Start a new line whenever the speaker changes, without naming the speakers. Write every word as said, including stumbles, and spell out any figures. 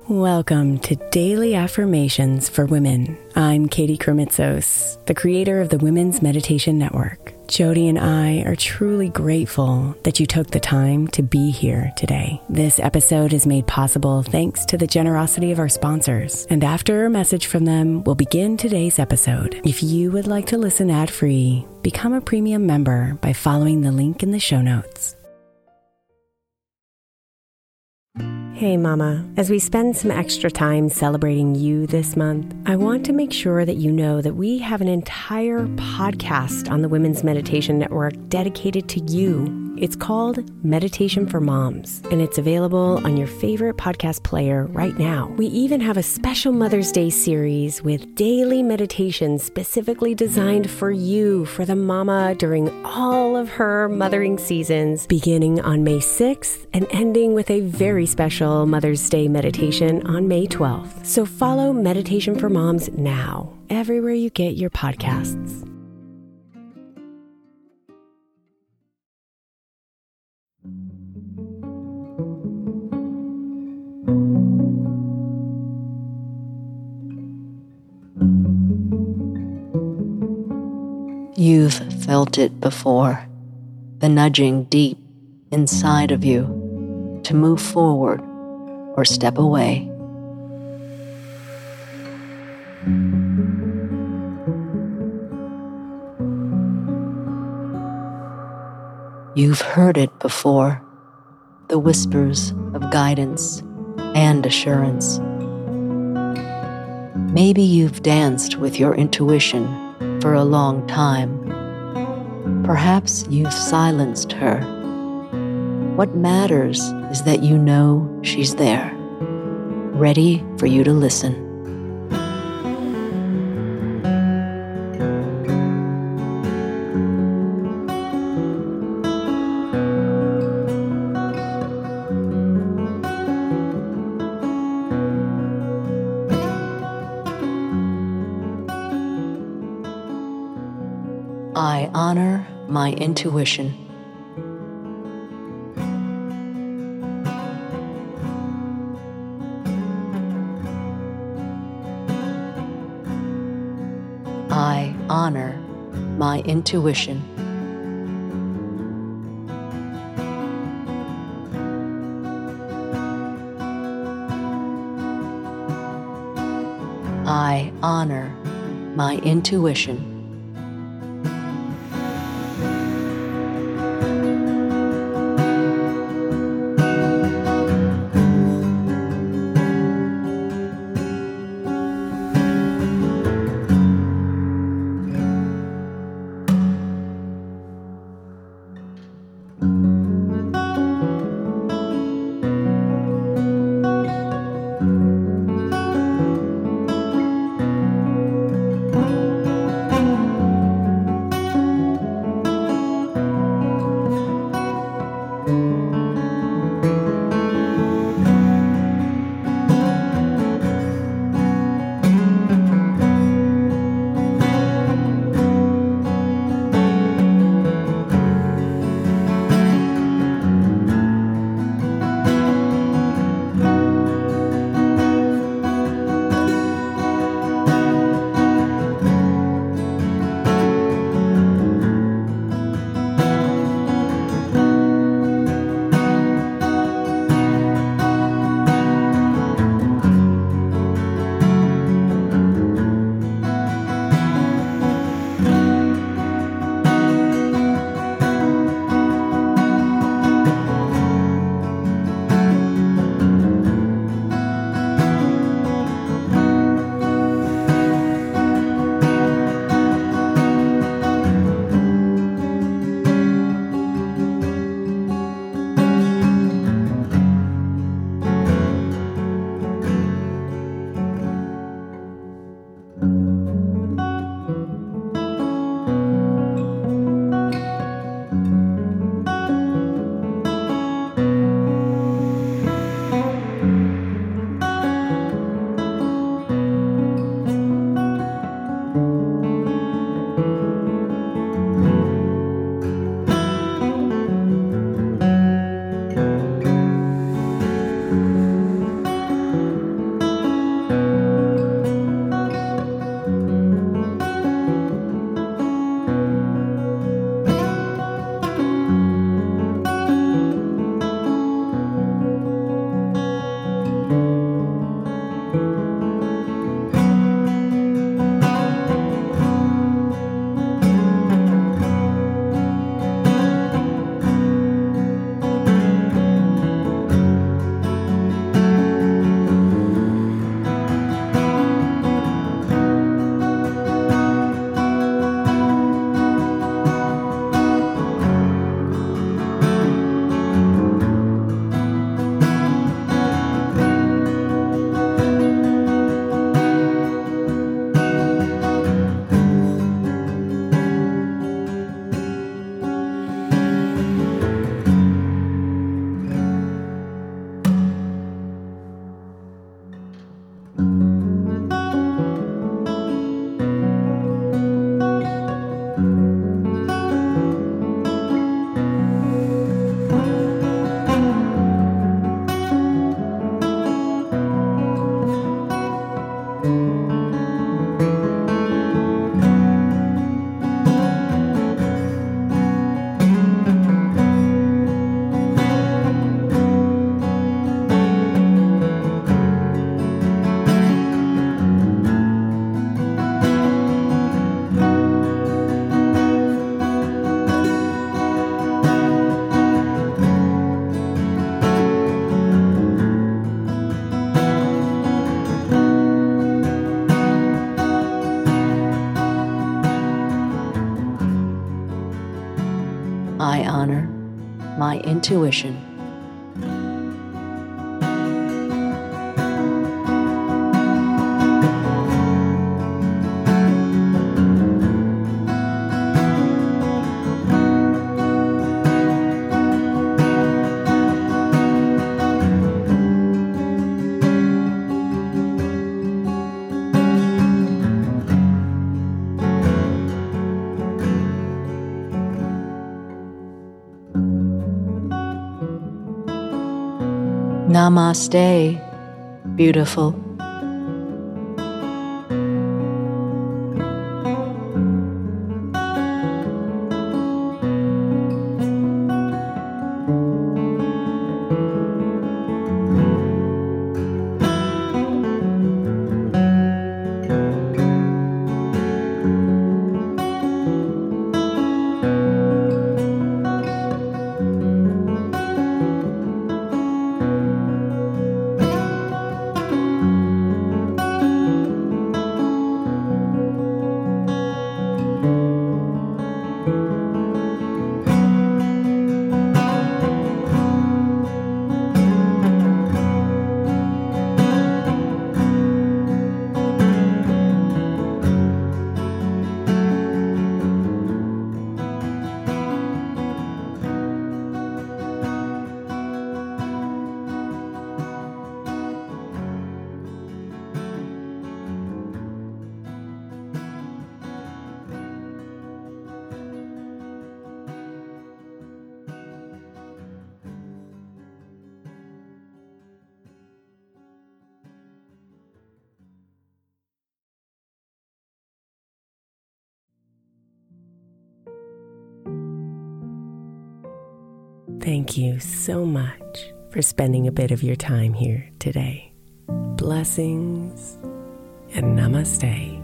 Welcome to Daily Affirmations for Women. I'm Katie Kremitzos, the creator of the Women's Meditation Network. Jody and I are truly grateful that you took the time to be here today. This episode is made possible thanks to the generosity of our sponsors. And after a message from them, we'll begin today's episode. If you would like to listen ad-free, become a premium member by following the link in the show notes. Hey Mama, as we spend some extra time celebrating you this month, I want to make sure that you know that we have an entire podcast on the Women's Meditation Network dedicated to you. It's called Meditation for Moms, and it's available on your favorite podcast player right now. We even have a special Mother's Day series with daily meditations specifically designed for you, for the mama, during all of her mothering seasons, beginning on May sixth and ending with a very special Mother's Day meditation on May twelfth. So follow Meditation for Moms now, everywhere you get your podcasts.
You've felt it before, the nudging deep inside of you to move forward or step away. You've heard it before, the whispers of guidance and assurance. Maybe you've danced with your intuition for a long time. Perhaps you've silenced her. What matters is that you know she's there, ready for you to listen. I honor my intuition. I honor my intuition. I honor my intuition. intuition. Namaste, beautiful.
Thank you so much for spending a bit of your time here today. Blessings and namaste.